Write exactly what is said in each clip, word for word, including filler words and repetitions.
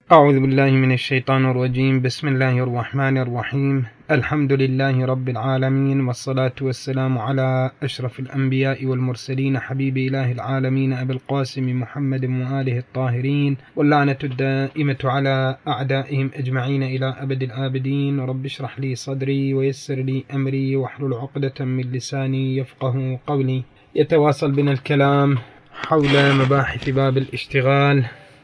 أعوذ بالله من الشيطان الرجيم. بسم الله الرحمن الرحيم. الحمد لله رب العالمين، والصلاة والسلام على أشرف الأنبياء والمرسلين، حبيب إله العالمين أبي القاسم محمد وآله الطاهرين، واللعنة الدائمة على أعدائهم أجمعين إلى أبد الآبدين. رب اشرح لي صدري ويسر لي أمري واحلل عقدة من لساني يفقه قولي. يتواصل بنا الكلام حول مباحث باب الاشتغال،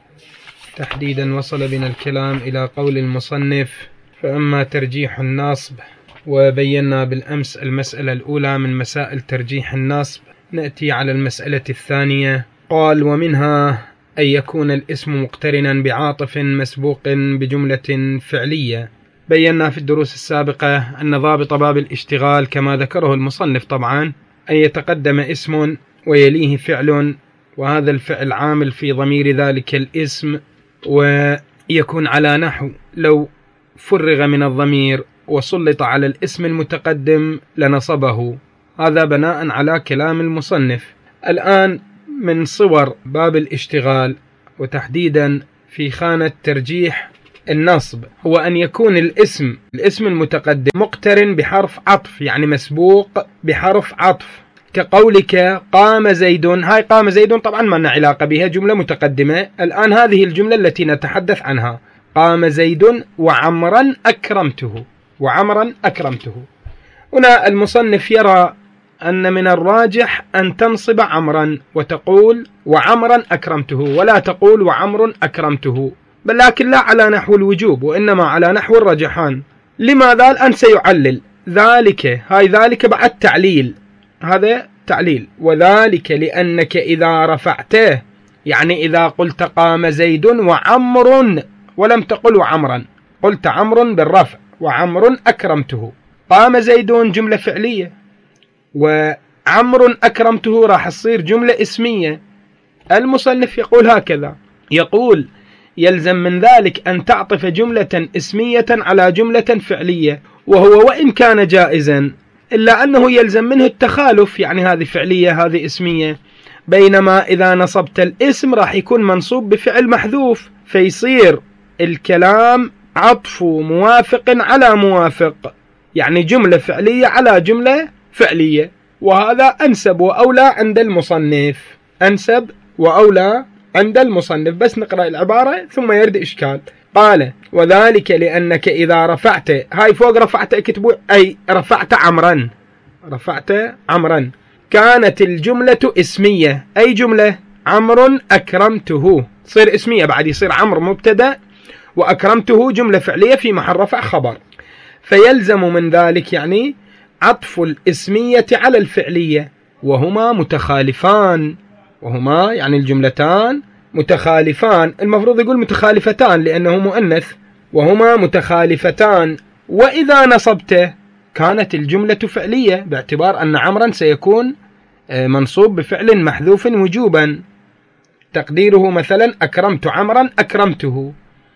تحديدا وصل بنا الكلام إلى قول المصنف: فأما ترجيح النصب، وبينا بالأمس المسألة الأولى من مسائل ترجيح النصب. نأتي على المسألة الثانية. قال: ومنها أن يكون الاسم مقترنا بعاطف مسبوق بجملة فعلية. بينا في الدروس السابقة أن ضابط باب الاشتغال كما ذكره المصنف طبعا أن يتقدم اسم ويليه فعل، وهذا الفعل عامل في ضمير ذلك الاسم، ويكون على نحو لو فرغ من الضمير وسلط على الاسم المتقدم لنصبه. هذا بناء على كلام المصنف. الآن من صور باب الاشتغال، وتحديدا في خانة ترجيح النصب، هو أن يكون الاسم الاسم المتقدم مقترن بحرف عطف، يعني مسبوق بحرف عطف، كقولك قام زيد. هاي قام زيد طبعا ما لنا علاقة بها، جملة متقدمة. الآن هذه الجملة التي نتحدث عنها: قام زيد وعمرا أكرمته، وعمرا أكرمته. هنا المصنف يرى أن من الراجح أن تنصب عمرا وتقول وعمرا أكرمته، ولا تقول وعمر أكرمته، بل لكن لا على نحو الوجوب، وإنما على نحو الرجحان. لماذا؟ الآن سيعلل ذلك. هاي ذلك بعد تعليل، هذا تعليل. وذلك لأنك إذا رفعته، يعني إذا قلت قام زيد وعمر ولم تقل وعمرا، قلت عمر بالرفع وعمر أكرمته. قام زيد جملة فعلية، وعمر أكرمته راح تصير جملة اسمية. المصنف يقول هكذا، يقول: يلزم من ذلك أن تعطف جملة اسمية على جملة فعلية، وهو وإن كان جائزا إلا أنه يلزم منه التخالف، يعني هذه فعلية هذه اسمية. بينما إذا نصبت الاسم راح يكون منصوب بفعل محذوف، فيصير الكلام عطف موافق على موافق، يعني جملة فعلية على جملة فعلية، وهذا أنسب وأولى عند المصنف، أنسب وأولى عند المصنف. بس نقرأ العبارة ثم يرد إشكال. قال: وذلك لأنك إذا رفعت، هاي فوق رفعت اكتبوا أي رفعت عمرا، رفعت عمرا، كانت الجملة اسمية. أي جملة؟ عمر أكرمته، تصير اسمية بعد، يصير عمر مبتدأ وأكرمته جملة فعلية في محل رفع خبر. فيلزم من ذلك يعني عطف الاسمية على الفعلية، وهما متخالفان، وهما يعني الجملتان متخالفان. المفروض يقول متخالفتان لأنه مؤنث، وهما متخالفتان. وإذا نصبته كانت الجملة فعلية، باعتبار أن عمرا سيكون منصوب بفعل محذوف وجوبا، تقديره مثلا أكرمت عمرا أكرمته،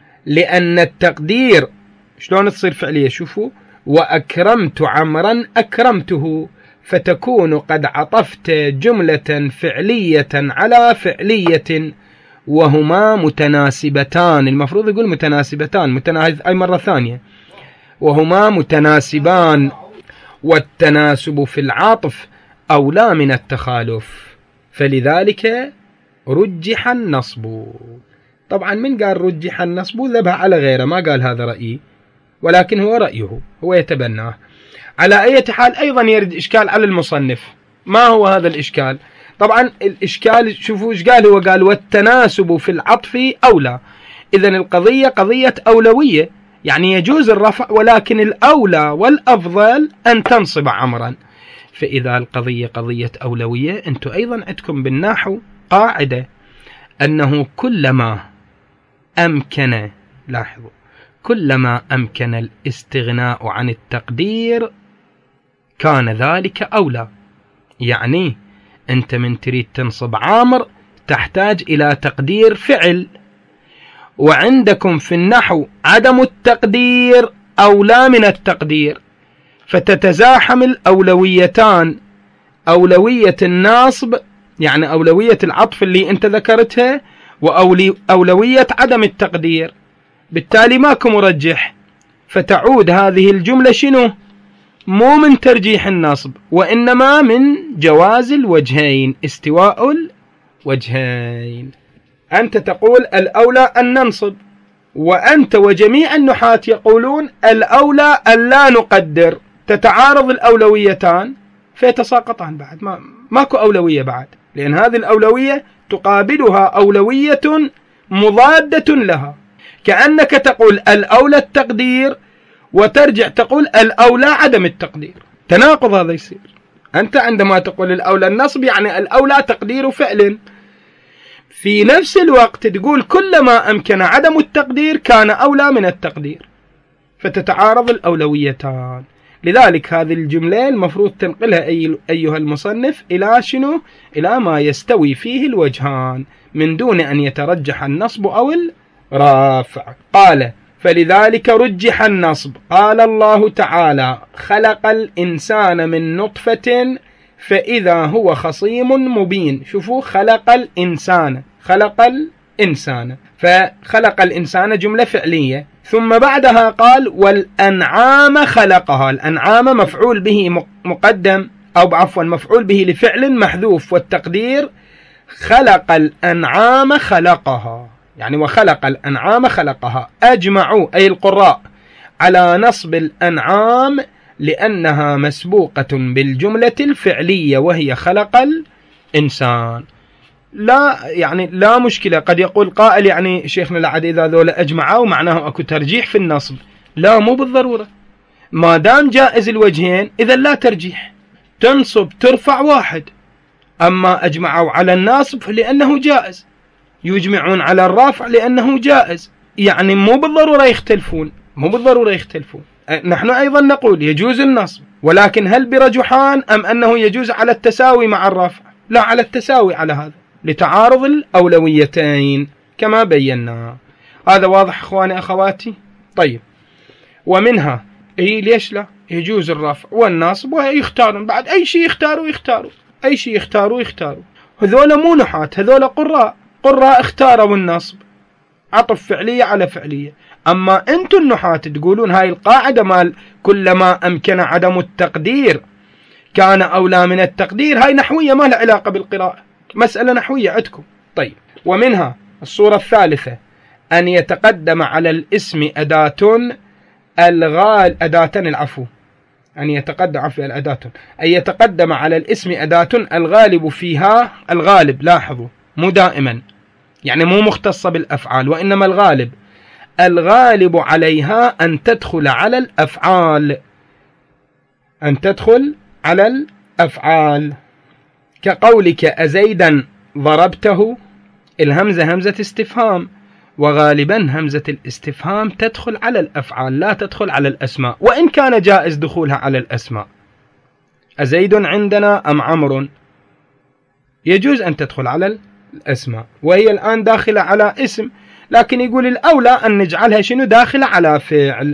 لأن التقدير شلون تصير فعلية؟ شوفوا: وأكرمت عمرا أكرمته، فتكون قد عطفت جملة فعلية على فعلية، وهما متناسبتان. المفروض يقول متناسبتان، متناسب أي مرة ثانية، وهما متناسبان، والتناسب في العطف أولى من التخالف، فلذلك رجح النصب. طبعا من قال رجح النصب ذبح على غيره، ما قال هذا رأيي، ولكن هو رأيه، هو يتبناه. على أي حال أيضا يرد إشكال على المصنف. ما هو هذا الإشكال؟ طبعا الإشكال شوفوا إيش قال، هو قال: والتناسب في العطف أولى. إذن القضية قضية أولوية، يعني يجوز الرفع، ولكن الأولى والأفضل أن تنصب عمرا. فإذا القضية قضية أولوية، أنتم أيضا عندكم بالنحو قاعدة أنه كلما أمكن، لاحظوا، كلما أمكن الاستغناء عن التقدير كان ذلك أولى. يعني أنت من تريد تنصب عامر تحتاج إلى تقدير فعل، وعندكم في النحو عدم التقدير أولى من التقدير، فتتزاحم الأولويتان، أولوية الناصب يعني أولوية العطف اللي أنت ذكرتها، وأولوية عدم التقدير. بالتالي ماكو مرجح، فتعود هذه الجملة شنو؟ مو من ترجيح النصب، وإنما من جواز الوجهين، استواء الوجهين. أنت تقول الأولى أن ننصب، وأنت وجميع النحاة يقولون الأولى أن لا نقدر، تتعارض الأولويتان فيتساقطان بعد، ما ماكو أولوية بعد، لأن هذه الأولوية تقابلها أولوية مضادة لها. كأنك تقول الأولى التقدير وترجع تقول الأولى عدم التقدير، تناقض هذا يصير. أنت عندما تقول الأولى النصب يعني الأولى تقدير فعل، في نفس الوقت تقول كلما أمكن عدم التقدير كان أولى من التقدير، فتتعارض الأولويتان. لذلك هذه الجملة المفروض تنقلها أي أيها المصنف إلى شنو؟ إلى ما يستوي فيه الوجهان من دون أن يترجح النصب أو الرافع. قال فلذلك رجح النصب. قال الله تعالى خلق الإنسان من نطفة فإذا هو خصيم مبين. شوفوا، خلق الإنسان، خلق الإنسان، فخلق الإنسان جملة فعلية، ثم بعدها قال والأنعام خلقها. الأنعام مفعول به مقدم، أو عفوا مفعول به لفعل محذوف، والتقدير خلق الأنعام خلقها، يعني وخلق الأنعام خلقها. أجمعوا أي القراء على نصب الأنعام لأنها مسبوقة بالجملة الفعلية وهي خلق الإنسان. لا يعني لا مشكلة. قد يقول قائل يعني شيخنا العد إذا ذولا أجمعوا معناه أكو ترجيح في النصب. لا، مو بالضرورة، ما دام جائز الوجهين إذا لا ترجيح، تنصب ترفع واحد. أما أجمعوا على الناصب لأنه جائز، يجمعون على الرافع لأنه جائز، يعني مو بالضرورة يختلفون، مو بالضرورة يختلفون. نحن أيضا نقول يجوز النصب، ولكن هل برجحان أم أنه يجوز على التساوي مع الرافع؟ لا، على التساوي على هذا، لتعارض الأولويتين كما بينا. هذا واضح أخواني أخواتي؟ طيب، ومنها إيه ليش لا يجوز الرفع والنصب ويختارون بعد أي شيء يختاروا يختاروا أي شيء يختاروا يختاروا. هذولا مو نحاة، هذولا قراء، قراء اختاروا النصب، عطف فعلية على فعلية. أما أنتم النحاة تقولون هاي القاعدة مال كلما أمكن عدم التقدير كان أولى من التقدير، هاي نحوية ما لها علاقة بالقراءة، مسألة نحوية عندكم. طيب، ومنها الصورة الثالثة أن يتقدم على الاسم أداة الغال أداة العفو أن يتقدم عفوا الأداة أن يتقدم على الاسم أداة الغالب فيها، الغالب لاحظوا مو دائما، يعني مو مختصة بالأفعال، وإنما الغالب الغالب عليها أن تدخل على الأفعال، أن تدخل على الأفعال، كقولك أزيدا ضربته. الهمزة همزة استفهام، وغالبا همزة الاستفهام تدخل على الأفعال لا تدخل على الأسماء، وإن كان جائز دخولها على الأسماء. أزيد عندنا أم عمرو، يجوز أن تدخل على الأسماء، وهي الآن داخلة على اسم، لكن يقول الأولى أن نجعلها شنو داخلة على فعل.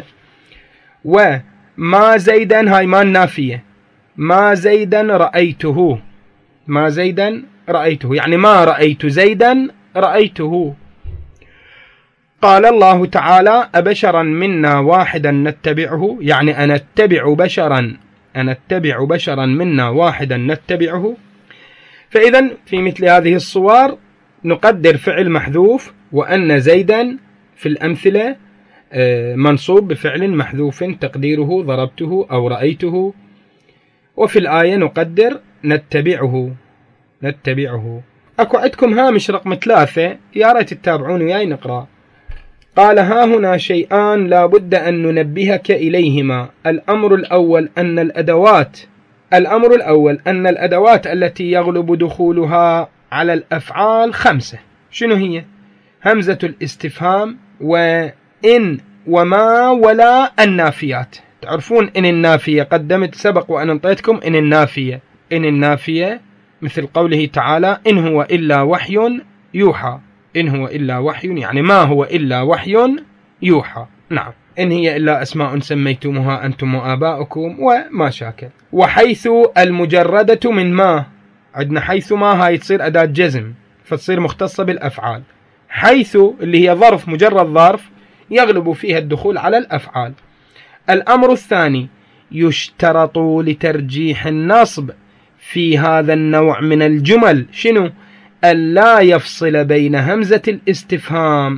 وما زيدا هاي ما النافية، ما زيدا رأيته، ما زيدا رأيته يعني ما رأيت زيدا رأيته. قال الله تعالى أبشرا منا واحدا نتبعه، يعني أنا أتبع بشرا أنا أتبع بشرا منا واحدا نتبعه. فإذا في مثل هذه الصور نقدر فعل محذوف، وأن زيدا في الأمثلة منصوب بفعل محذوف تقديره ضربته أو رأيته. وفي الآية نقدر نتبعه نتبعه. أكو عندكم هامش رقم ثلاثة، يا ريت تتابعون وياي نقرأ. قال ها هنا شيئان لا بد أن ننبهك إليهما. الأمر الأول أن الأدوات الأمر الأول أن الأدوات التي يغلب دخولها على الأفعال خمسة. شنو هي؟ همزة الاستفهام، وإن، وما، ولا النافيات. تعرفون إن النافية قدمت سبق وأن انطيتكم إن النافية إن النافية مثل قوله تعالى إن هو إلا وحي يوحى. إن هو إلا وحي يعني ما هو إلا وحي يوحى. نعم، إن هي إلا أسماء سميتموها أنتم وآباؤكم وما شاكل. وحيث المجردة من ما، عندنا حيث ما هاي تصير أداة جزم فتصير مختصة بالأفعال. حيث اللي هي ظرف، مجرد ظرف يغلب فيها الدخول على الأفعال. الأمر الثاني: يشترط لترجيح النصب في هذا النوع من الجمل شنو؟ ألا يفصل بين همزة الاستفهام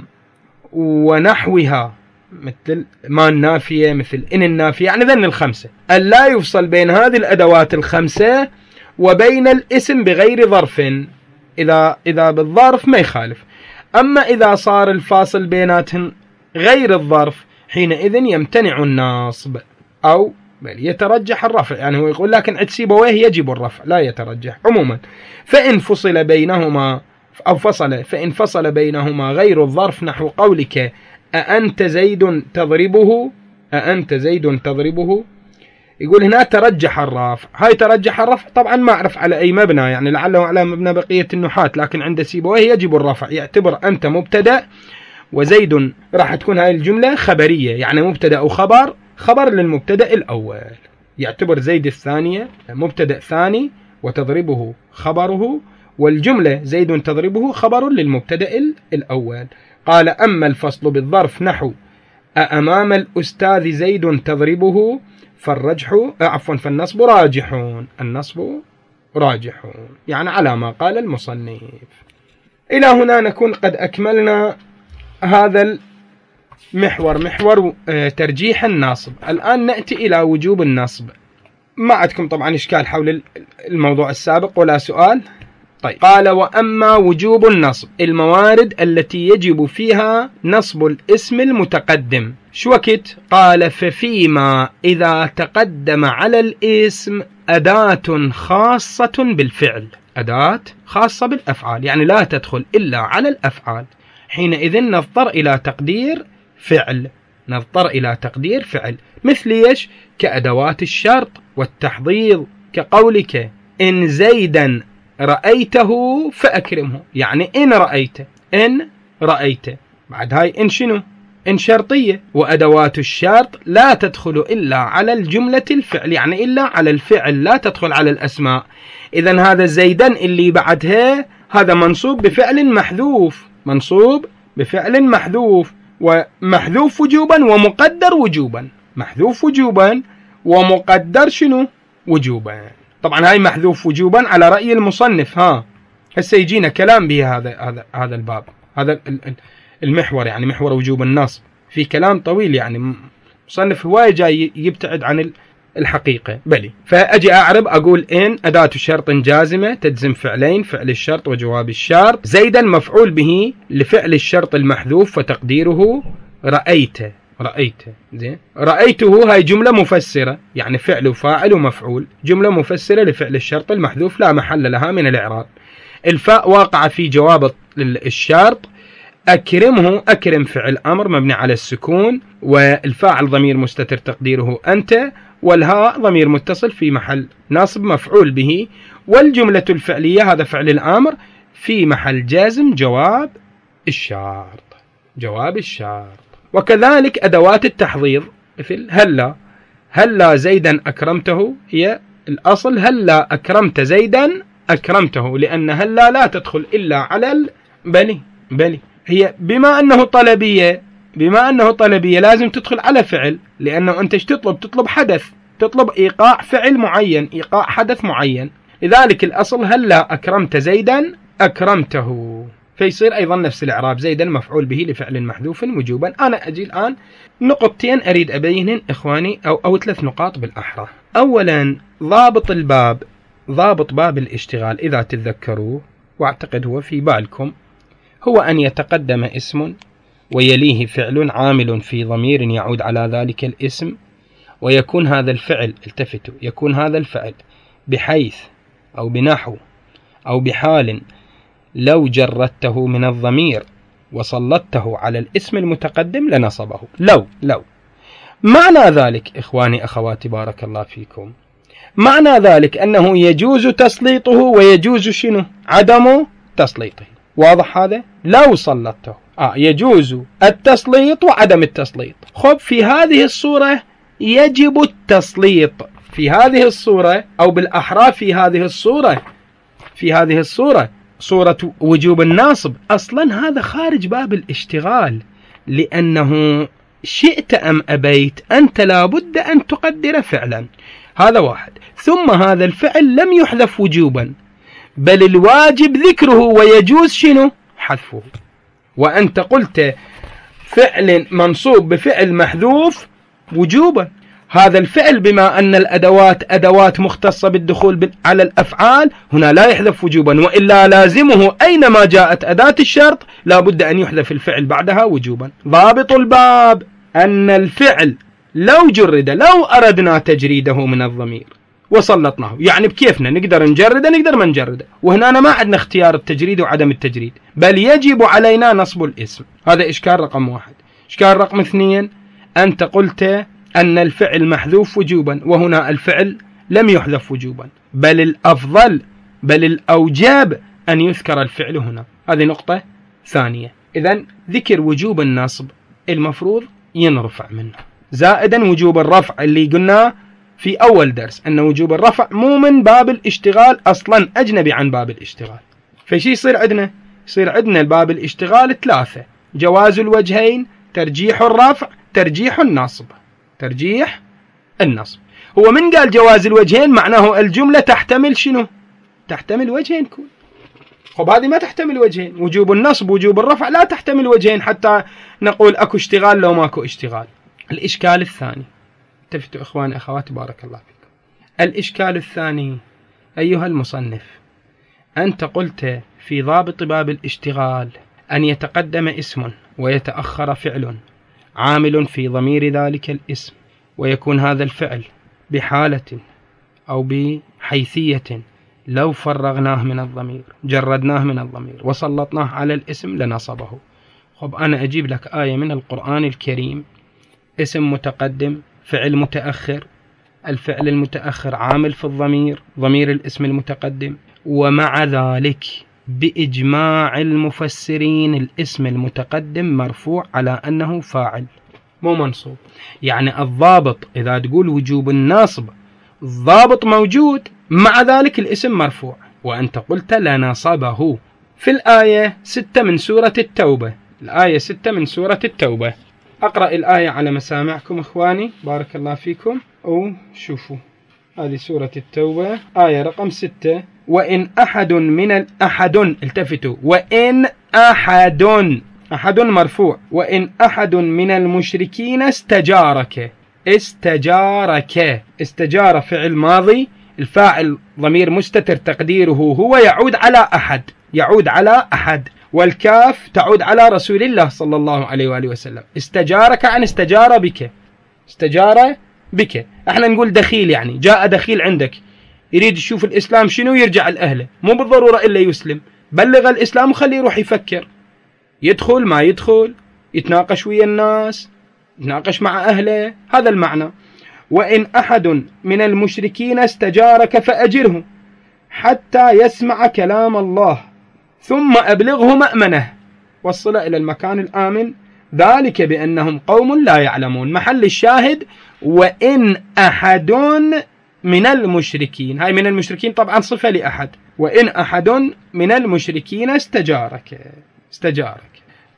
ونحوها، مثل ما النافية، مثل إن النافية، يعني ذن الخمسة، ألا يفصل بين هذه الأدوات الخمسة وبين الاسم بغير ظرف. إذا إذا بالظرف ما يخالف، أما إذا صار الفاصل بيناتهم غير الظرف حينئذ يمتنع النصب أو بل يترجح الرفع. يعني هو يقول لكن عند سيبويه يجب الرفع، لا يترجح عموما. فإن فصل بينهما أو فصل فإن فصل بينهما غير الظرف، نحو قولك أأنت زيد تضربه، أأنت زيد تضربه، يقول هنا ترجح الرفع. هاي ترجح الرفع طبعا ما أعرف على أي مبنى، يعني لعله على مبنى بقية النحاة، لكن عند سيبويه يجب الرفع، يعتبر أنت مبتدأ وزيد راح تكون هاي الجملة خبرية، يعني مبتدأ وخبر، خبر للمبتدأ الأول، يعتبر زيد الثانية مبتدأ ثاني وتضربه خبره، والجملة زيد تضربه خبر للمبتدأ الأول. قال: أما الفصل بالظرف نحو أأمام الأستاذ زيد تضربه فالرجح عفوا فالنصب راجحون، النصب راجحون، يعني على ما قال المصنف. إلى هنا نكون قد أكملنا هذا المحور، محور ترجيح النصب. الآن نأتي إلى وجوب النصب. ما عندكم طبعا إشكال حول الموضوع السابق ولا سؤال؟ طيب. قال: وأما وجوب النصب، الموارد التي يجب فيها نصب الاسم المتقدم شو وقت؟ قال: ففيما إذا تقدم على الاسم أداة خاصة بالفعل، أداة خاصة بالأفعال، يعني لا تدخل إلا على الأفعال، حينئذ نضطر إلى تقدير فعل، نضطر إلى تقدير فعل، مثل إيش؟ كأدوات الشرط والتحضيض، كقولك إن زيدا رأيته فأكرمه، يعني إن رأيته، إن رأيته، بعد هاي إن شنو؟ إن شرطية، وأدوات الشرط لا تدخل إلا على الجملة الفعل، يعني إلا على الفعل، لا تدخل على الأسماء. إذن هذا زيدا اللي بعدها هذا منصوب بفعل محذوف، منصوب بفعل محذوف، ومحذوف وجوبا ومقدر وجوبا، محذوف وجوبا ومقدر شنو؟ وجوبا. طبعا هاي محذوف وجوبا على رأي المصنف، ها هسه يجينا كلام به هذا هذا هذا الباب، هذا المحور، يعني محور وجوب النصب، في كلام طويل، يعني مصنف هواي جاي يبتعد عن الحقيقة. بلي فأجي أعرب أقول إن أداة شرط جازمة تجزم فعلين، فعل الشرط وجواب الشرط. زيدا مفعول به لفعل الشرط المحذوف وتقديره رأيته، رأيته زين. رأيته هاي جملة مفسرة، يعني فعل وفاعل ومفعول، جملة مفسرة لفعل الشرط المحذوف لا محل لها من الإعراب. الفاء واقع في جواب الشرط. أكرمه، أكرم فعل أمر مبني على السكون، والفاعل ضمير مستتر تقديره أنت، والهاء ضمير متصل في محل نصب مفعول به، والجملة الفعلية هذا فعل الأمر في محل جازم جواب الشرط، جواب الشرط. وكذلك أدوات التحضيض مثل هلا، هلا زيدا أكرمته، هي الأصل هلا أكرمت زيدا أكرمته، لأن هلا لا تدخل إلا على البلي، بلي هي بما أنه طلبية، بما أنه طلبية لازم تدخل على فعل، لأنه أنت تطلب تطلب حدث، تطلب إيقاع فعل معين، إيقاع حدث معين، لذلك الأصل هلا أكرمت زيدا أكرمته، فيصير أيضا نفس الإعراب، زيدا مفعول به لفعل محذوف وجوبا. أنا أجي الآن نقطتين أريد أبينهن إخواني، أو أو ثلاث نقاط بالأحرى. أولا ضابط الباب، ضابط باب الاشتغال إذا تتذكروه، واعتقد هو في بالكم، هو أن يتقدم اسم ويليه فعل عامل في ضمير يعود على ذلك الاسم، ويكون هذا الفعل، التفتوا، يكون هذا الفعل بحيث أو بنحو أو بحال لو جردته من الضمير وسلطته على الاسم المتقدم لنصبه. لو لو معنى ذلك إخواني أخواتي بارك الله فيكم، معنى ذلك أنه يجوز تسليطه ويجوز شنو؟ عدم تسليطه. واضح هذا؟ لو سلطته آه يجوز التسليط وعدم التسليط. خب في هذه الصورة يجب التسليط، في هذه الصورة أو بالأحرى في هذه الصورة، في هذه الصورة صورة وجوب الناصب، أصلا هذا خارج باب الاشتغال، لأنه شئت أم أبيت أنت لابد أن تقدر فعلا. هذا واحد. ثم هذا الفعل لم يحذف وجوبا، بل الواجب ذكره ويجوز شنو؟ حذفه. وأنت قلت فعل منصوب بفعل محذوف وجوبا. هذا الفعل بما أن الأدوات أدوات مختصة بالدخول على الأفعال هنا لا يحذف وجوبا، وإلا لازمه أينما جاءت أداة الشرط لا بد أن يحذف الفعل بعدها وجوبا. ضابط الباب أن الفعل لو جرد، لو أردنا تجريده من الضمير وسلطناه، يعني بكيفنا نقدر نجرده نقدر ما نجرده، وهنا أنا ما عندنا اختيار التجريد وعدم التجريد، بل يجب علينا نصب الاسم. هذا إشكال رقم واحد. إشكال رقم اثنين، أنت قلت أن الفعل محذوف وجوبا، وهنا الفعل لم يحذف وجوبا، بل الأفضل بل الأوجب أن يذكر الفعل هنا. هذه نقطة ثانية. إذن ذكر وجوب النصب المفروض ينرفع منه، زائدا وجوب الرفع اللي قلنا في أول درس أن وجوب الرفع مو من باب الاشتغال أصلا، أجنبي عن باب الاشتغال. فشي يصير عندنا؟ يصير عندنا باب الاشتغال ثلاثة: جواز الوجهين، ترجيح الرفع، ترجيح النصب. ترجيح النصب هو من قال جواز الوجهين معناه الجملة تحتمل شنو؟ تحتمل وجهين كون. خب هذه ما تحتمل وجهين. وجوب النصب وجوب الرفع لا تحتمل وجهين حتى نقول أكو اشتغال لو ماكو اشتغال. الإشكال الثاني، التفتوا إخواني أخواتي بارك الله فيكم. الإشكال الثاني أيها المصنف، أنت قلت في ضابط باب الاشتغال أن يتقدم اسم ويتأخر فعل عامل في ضمير ذلك الاسم، ويكون هذا الفعل بحالة أو بحيثية لو فرغناه من الضمير، جردناه من الضمير وسلطناه على الاسم لنصبه. خب أنا أجيب لك آية من القرآن الكريم، اسم متقدم فعل متأخر، الفعل المتأخر عامل في الضمير، ضمير الاسم المتقدم، ومع ذلك بإجماع المفسرين الاسم المتقدم مرفوع على أنه فاعل مو منصوب. يعني الضابط إذا تقول وجوب النصب الضابط موجود، مع ذلك الاسم مرفوع، وأنت قلت لنصبه. في الآية ستة من سورة التوبة، الآية ستة من سورة التوبة، أقرأ الآية على مسامعكم إخواني بارك الله فيكم. أو شوفوا هذه سورة التوبة آية رقم ستة: وإن أحد من الأحد، التفتوا، وإن أحد، أحد مرفوع، وإن أحد من المشركين استجارك، استجارك، استجار فعل ماضي، الفاعل ضمير مستتر تقديره هو، يعود على أحد، يعود على أحد، والكاف تعود على رسول الله صلى الله عليه وآله وسلم. استجارك عن استجار بك، استجار بك. احنا نقول دخيل، يعني جاء دخيل عندك يريد يشوف الإسلام شنو يرجع لأهله، مو بالضرورة إلا يسلم، بلغ الإسلام وخليه يروح يفكر، يدخل ما يدخل، يتناقش ويا الناس، يتناقش مع أهله. هذا المعنى. وإن أحد من المشركين استجارك فأجره حتى يسمع كلام الله ثم أبلغه مأمنه وصل إلى المكان الآمن، ذلك بأنهم قوم لا يعلمون. محل الشاهد وإن أحد من المشركين، هاي من المشركين طبعا صفة لأحد، وإن أحد من المشركين استجارك، استجارك.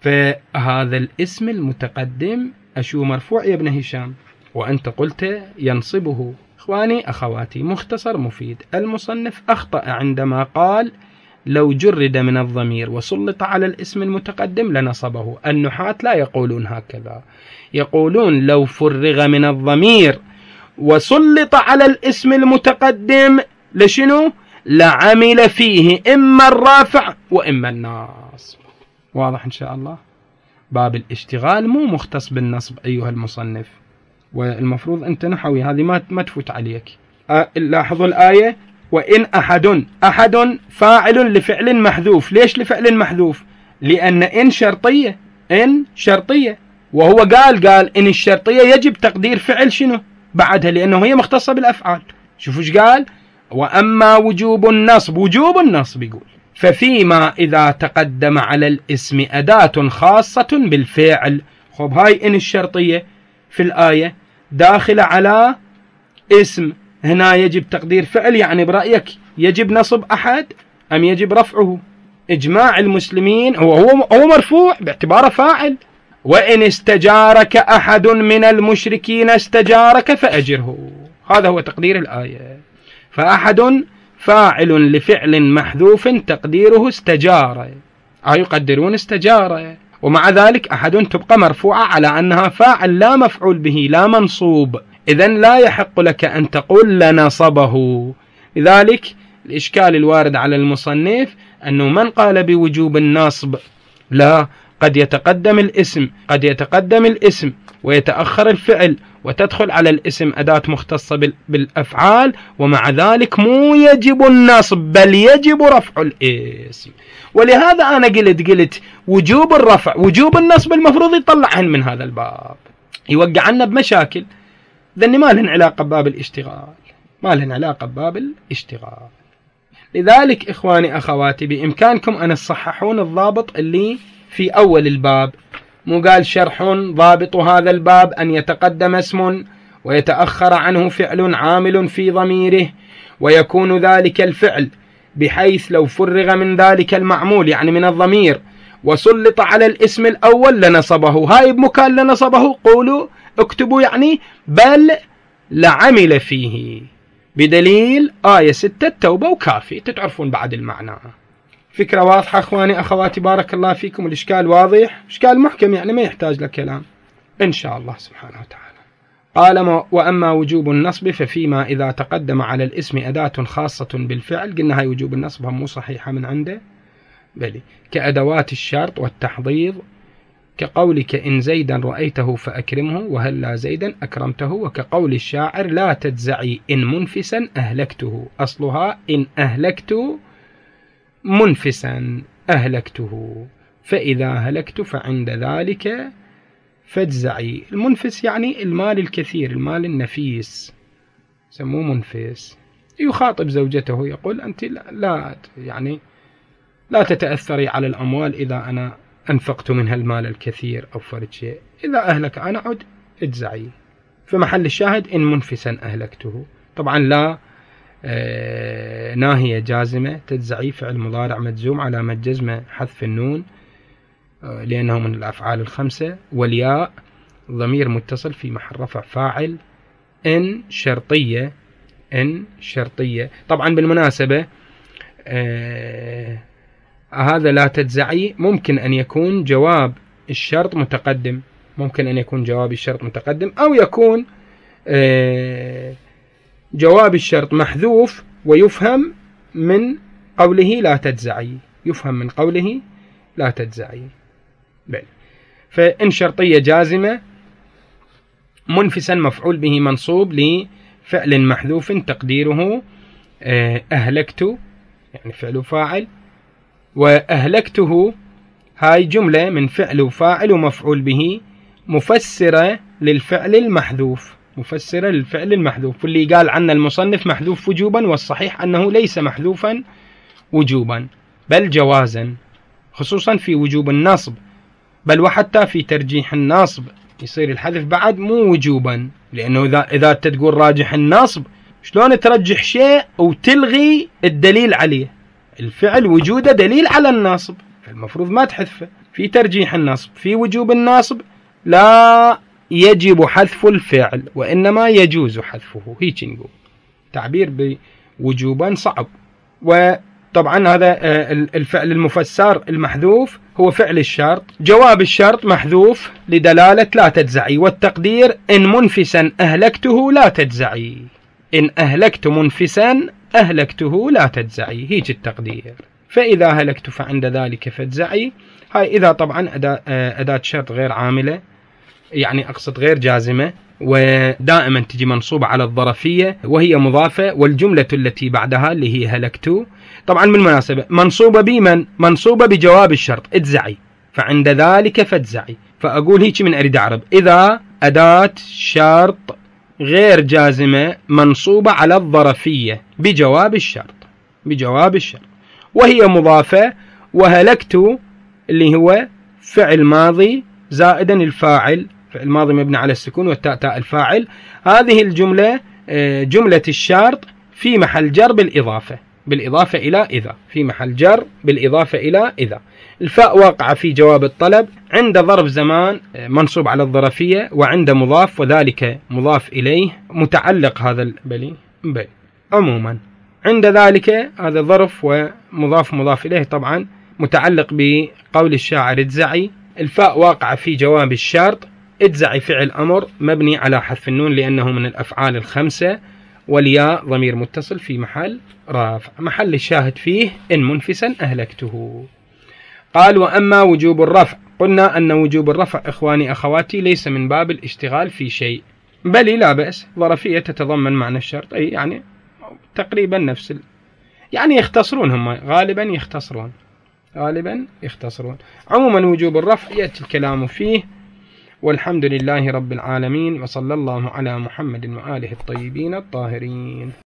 فهذا الاسم المتقدم أشو مرفوع يا ابن هشام، وأنت قلت ينصبه. إخواني أخواتي، مختصر مفيد، المصنف أخطأ عندما قال لو جرد من الضمير وسلط على الاسم المتقدم لنصبه. النحاة لا يقولون هكذا، يقولون لو فرغ من الضمير وسلط على الاسم المتقدم لشنو؟ لعمل فيه إما الرافع وإما الناصب. واضح إن شاء الله؟ باب الاشتغال مو مختص بالنصب أيها المصنف، والمفروض أنت نحوي، هذه ما ما تفوت عليك. أه لاحظوا الآية: وإن أحد، أحد فاعل لفعل محذوف. ليش لفعل محذوف؟ لأن إن شرطية، إن شرطية، وهو قال قال إن الشرطية يجب تقدير فعل شنو بعدها، لأنه هي مختصة بالأفعال. شوفوا ايش قال: وأما وجوب النصب، وجوب النصب يقول ففيما إذا تقدم على الاسم أداة خاصة بالفعل. خب هاي إن الشرطية في الآية داخلة على اسم، هنا يجب تقدير فعل، يعني برأيك يجب نصب أحد أم يجب رفعه؟ إجماع المسلمين هو هو هو مرفوع باعتباره فاعل، وإن استجارك أحد من المشركين استجارك فأجره. هذا هو تقدير الآية. فأحد فاعل لفعل محذوف تقديره استجار، أو يقدرون استجار، ومع ذلك أحد تبقى مرفوعة على أنها فاعل لا مفعول به لا منصوب، إذن لا يحق لك أن تقول لنصبه. لذلك الإشكال الوارد على المصنف أنه من قال بوجوب النصب لا، قد يتقدم الاسم قد يتقدم الاسم ويتأخر الفعل، وتدخل على الاسم أداة مختصة بالأفعال، ومع ذلك مو يجب النصب بل يجب رفع الاسم. ولهذا أنا قلت قلت وجوب الرفع وجوب النصب المفروض يطلعهن من هذا الباب، يوقع عنا بمشاكل ذني ما لهن علاقة بباب الاشتغال، ما لهن علاقة بباب الاشتغال. لذلك إخواني أخواتي بإمكانكم أن تصححون الضابط اللي في أول الباب. مو قال شرح ضابط هذا الباب أن يتقدم اسم ويتأخر عنه فعل عامل في ضميره، ويكون ذلك الفعل بحيث لو فرغ من ذلك المعمول يعني من الضمير وسلط على الاسم الأول لنصبه. هاي بمكان لنصبه قولوا اكتبوا يعني بل لعمل فيه، بدليل آية ستة التوبة وكافي، تتعرفون بعد المعنى. فكرة واضحة أخواني أخواتي، بارك الله فيكم. الإشكال واضح، إشكال محكم يعني ما يحتاج لكلام إن شاء الله سبحانه وتعالى. قال وأما وجوب النصب ففيما إذا تقدم على الاسم أداة خاصة بالفعل. قلنا هاي وجوب النصب هم مو صحيحة من عنده بلي، كأدوات الشرط والتحضيض، كقولك إن زيدا رأيته فأكرمه وهلا زيدا أكرمته، وكقول الشاعر لا تجزعي إن منفسا أهلكته، أصلها إن أهلكت منفسا أهلكته، فإذا هلكت فعند ذلك فاجزعي. المنفس يعني المال الكثير، المال النفيس سموه منفس. يخاطب زوجته يقول أنت لا يعني لا تتأثري على الأموال إذا أنا أنفقت منها المال الكثير أو فرد شيء، إذا أهلك أنا عد اجزعي. في محل الشاهد إن منفسا أهلكته. طبعا لا آه ناهية جازمة، تجزعي فعل مضارع مجزوم على مجزمة حذف النون آه لأنه من الأفعال الخمسة، والياء ضمير متصل في محل رفع فاعل. إن شرطية، إن شرطية. طبعا بالمناسبة آه هذا لا تجزعي ممكن أن يكون جواب الشرط متقدم، ممكن أن يكون جواب الشرط متقدم، أو يكون آه جواب الشرط محذوف ويفهم من قوله لا تجزعي، يفهم من قوله لا تجزعي. بل فإن شرطية جازمة منفسا مفعول به منصوب لفعل محذوف تقديره أهلكت يعني فعل فاعل، وأهلكته هاي جملة من فعل وفاعل ومفعول به مفسرة للفعل المحذوف، مفسرة للفعل المحذوف، واللي قال عنه المصنف محذوف وجوبا، والصحيح أنه ليس محذوفا وجوبا بل جوازا، خصوصا في وجوب النصب، بل وحتى في ترجيح النصب يصير الحذف بعد مو وجوبا، لأنه إذا إذا تقول راجح النصب شلون ترجح شيء وتلغي الدليل عليه؟ الفعل وجوده دليل على النصب، فالمفروض ما تحذفه. في ترجيح النصب في وجوب النصب لا يجب حذف الفعل وإنما يجوز حذفه، هيك نقول. تعبير بوجوبا صعب. وطبعا هذا الفعل المفسر المحذوف هو فعل الشرط، جواب الشرط محذوف لدلالة لا تجزعي، والتقدير إن منفسا أهلكته لا تجزعي، إن أهلكت منفسا أهلكته لا تجزعي، هيك التقدير. فإذا هلكت فعند ذلك فاجزعي. هاي إذا طبعا أداة, أداة شرط غير عاملة، يعني أقصد غير جازمة، ودائما تجي منصوبة على الظرفية وهي مضافة، والجملة التي بعدها اللي هي هلكت طبعا بالمناسبة منصوبة بمن؟ منصوبة بجواب الشرط اجزعي، فعند ذلك فاجزعي. فأقول هيك من أريد أعرب إذا أداة شرط غير جازمة منصوبة على الظرفية بجواب الشرط، بجواب الشرط وهي مضافة، وهلكت اللي هو فعل ماضي زائدا الفاعل، فعل ماضي مبني على السكون والتاء تاء الفاعل. هذه الجملة جملة الشرط في محل جر بالإضافة، بالإضافة إلى إذا، في محل جر بالإضافة إلى إذا. الفاء واقعة في جواب الطلب عند ظرف زمان منصوب على الظرفية، وعند مضاف وذلك مضاف إليه متعلق هذا البلي بي. عموما عند ذلك هذا ظرف ومضاف مضاف إليه طبعا متعلق بقول الشاعر ادزعي. الفاء واقعة في جواب الشرط، ادزعي فعل أمر مبني على حذف النون لأنه من الأفعال الخمسة، والياء ضمير متصل في محل رافع. محل الشاهد فيه إن منفسا أهلكته. قال وأما وجوب الرفع، قلنا أن وجوب الرفع إخواني أخواتي ليس من باب الاشتغال في شيء، بل لا بأس، ظرفية تتضمن معنى الشرط، أي يعني تقريبا نفس ال... يعني يختصرون، هم غالبا يختصرون غالبا يختصرون. عموما وجوب الرفع يأتي الكلام فيه، والحمد لله رب العالمين، وصلى الله على محمد وآله الطيبين الطاهرين.